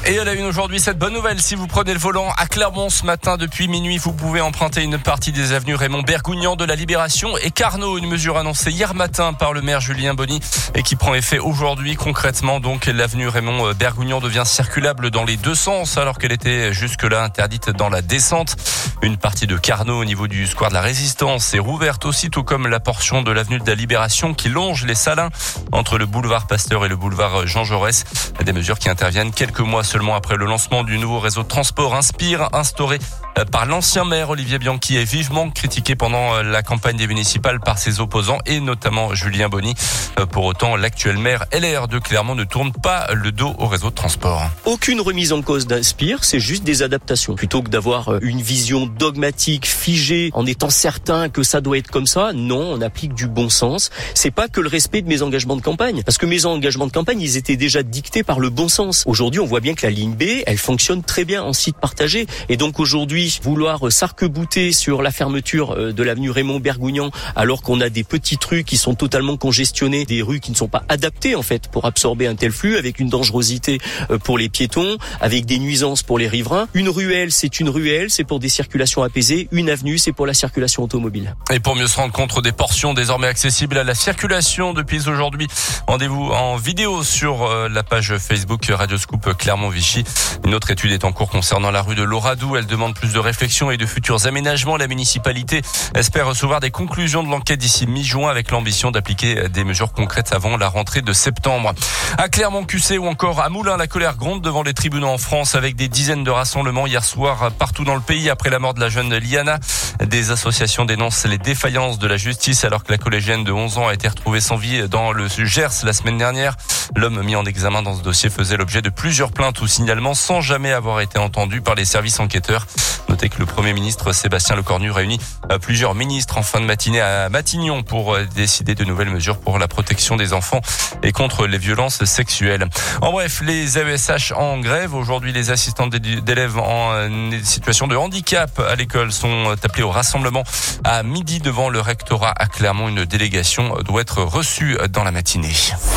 Et à la une aujourd'hui, cette bonne nouvelle, si vous prenez le volant à Clermont ce matin depuis minuit, vous pouvez emprunter une partie des avenues Raymond Bergougnan de la Libération et Carnot, une mesure annoncée hier matin par le maire Julien Bonny et qui prend effet aujourd'hui. Concrètement, donc, l'avenue Raymond Bergougnan devient circulable dans les deux sens alors qu'elle était jusque-là interdite dans la descente. Une partie de Carnot au niveau du square de la Résistance est rouverte aussitôt comme la portion de l'avenue de la Libération qui longe les Salins entre le boulevard Pasteur et le boulevard Jean Jaurès. Des mesures qui interviennent quelques mois seulement après le lancement du nouveau réseau de transport Inspire, instauré par l'ancien maire Olivier Bianchi et vivement critiqué pendant la campagne des municipales par ses opposants et notamment Julien Bonny. Pour autant, l'actuel maire LR de Clermont ne tourne pas le dos au réseau de transport. Aucune remise en cause d'Inspire, c'est juste des adaptations. Plutôt que d'avoir une vision dogmatique, figée, en étant certain que ça doit être comme ça, non, on applique du bon sens. C'est pas que le respect de mes engagements de campagne. Parce que mes engagements de campagne, ils étaient déjà dictés par le bon sens. Aujourd'hui, on voit bien que la ligne B, elle fonctionne très bien en site partagé. Et donc aujourd'hui, vouloir s'arc-bouter sur la fermeture de l'avenue Raymond Bergougnan, alors qu'on a des petites rues qui sont totalement congestionnées, des rues qui ne sont pas adaptées en fait pour absorber un tel flux, avec une dangerosité pour les piétons, avec des nuisances pour les riverains. Une ruelle, c'est pour des circulations apaisées. Une avenue, c'est pour la circulation automobile. Et pour mieux se rendre compte des portions désormais accessibles à la circulation depuis aujourd'hui, rendez-vous en vidéo sur la page Facebook Radioscoop Clermont-Vichy. Une autre étude est en cours concernant la rue de l'Oradou. Elle demande plus de réflexion et de futurs aménagements. La municipalité espère recevoir des conclusions de l'enquête d'ici mi-juin avec l'ambition d'appliquer des mesures concrètes avant la rentrée de septembre. À Clermont-QC ou encore à Moulins, la colère gronde devant les tribunaux en France avec des dizaines de rassemblements hier soir partout dans le pays après la mort de la jeune Liana. Des associations dénoncent les défaillances de la justice alors que la collégienne de 11 ans a été retrouvée sans vie dans le Gers la semaine dernière. L'homme mis en examen dans ce dossier faisait l'objet de plusieurs plaintes ou signalements sans jamais avoir été entendu par les services enquêteurs. Notez que le Premier ministre Sébastien Lecornu réunit plusieurs ministres en fin de matinée à Matignon pour décider de nouvelles mesures pour la protection des enfants et contre les violences sexuelles. En bref, les AESH en grève. Aujourd'hui, les assistantes d'élèves en situation de handicap à l'école sont appelées au rassemblement à midi devant le rectorat à Clermont. Une délégation doit être reçue dans la matinée.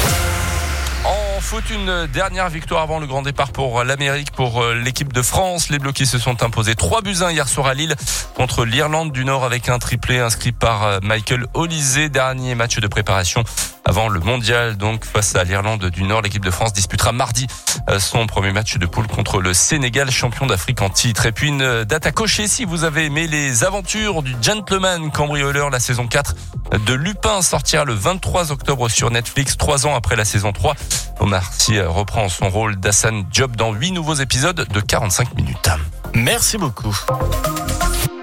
Foot, une dernière victoire avant le grand départ pour l'Amérique, pour l'équipe de France. Les Bloquis se sont imposés 3-1 hier soir à Lille contre l'Irlande du Nord avec un triplé inscrit par Michael Olysée. Dernier match de préparation avant le mondial, donc face à l'Irlande du Nord. L'équipe de France disputera mardi son premier match de poule contre le Sénégal, champion d'Afrique en titre. Et puis une date à cocher si vous avez aimé les aventures du gentleman cambrioleur. La saison 4 de Lupin sortira le 23 octobre sur Netflix, 3 ans après la saison 3. Omar Sy reprend son rôle d'Hassan Diop dans 8 nouveaux épisodes de 45 minutes. Merci beaucoup.